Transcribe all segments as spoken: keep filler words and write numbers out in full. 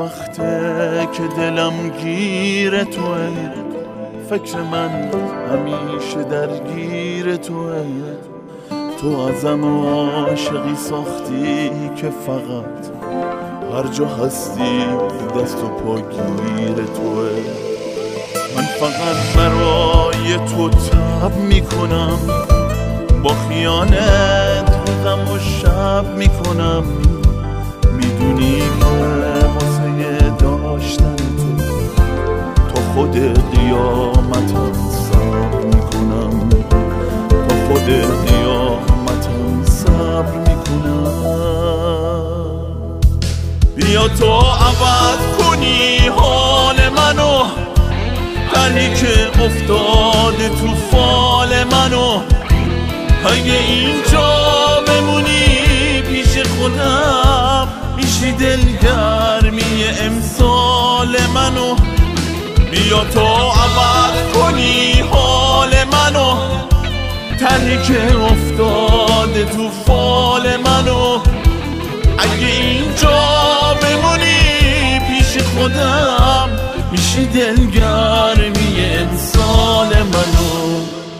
وقته که دلم گیر توه، فکر من همیشه درگیر توه. تو ازم عاشقی ساختی که فقط هر جا هستی دست و پا گیر توه. من فقط برای تو تب میکنم، با خیانت روزم و شب میکنم. میدونی که واسه داشتن تو تا خود قیامتم صبر میکنم، تا خود قیامتم صبر میکنم. بیا تو عوض کنی حال منو، دردی که افتاده تو فال منو. اگه اینجا بمونی پیش خودم، میشی دلگرمی امسال منو. بیا تو عوض کنی حال منو، دردی که افتاده تو فال منو. اگه اینجا بمونی پیش خودم، میشی دلگرمی امسال منو.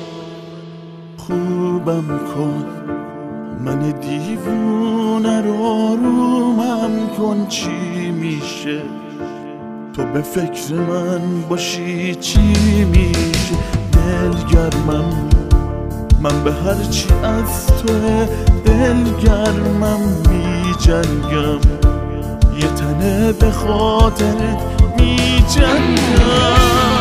خوبم کن من دیوونه رو، آرومم کن چی میشه تو به فکر من باشی، چی میشه دلگرمم. من به هر چی از توه دلگرمم، می جنگم یه تنه به خاطرت می جنگم.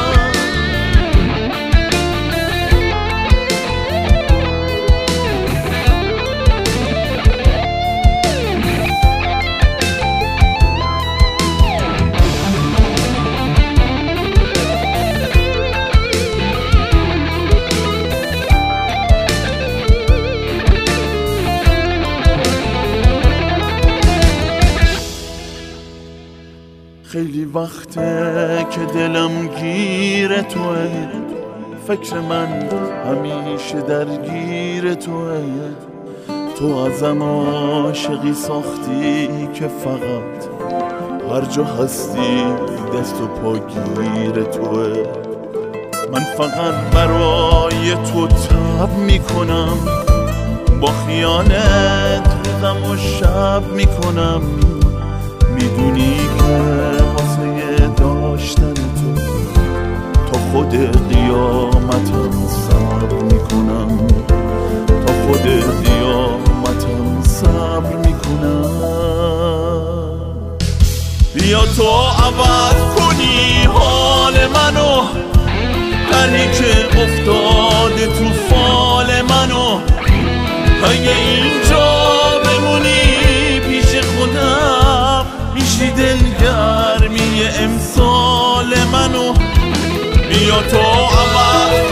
خیلی وقته که دلم گیر توه، فکر من همیشه درگیر توه. تو ازم عاشقی ساختی که فقط هر جا هستی دست و پا گیر توه. من فقط برای تو تب میکنم، با خیانت روزم و شب میکنم. میدونی که واسه داشتن تو تا خود قیامتم صبر میکنم، تا خود قیامتم صبر میکنم. بیا تو عوض کنی حال منو، دردی که افتاده تو فال منو. اگه اینجا بمونی پیش خودم، میشی دلگرمی امسال منو. بیا تو عوض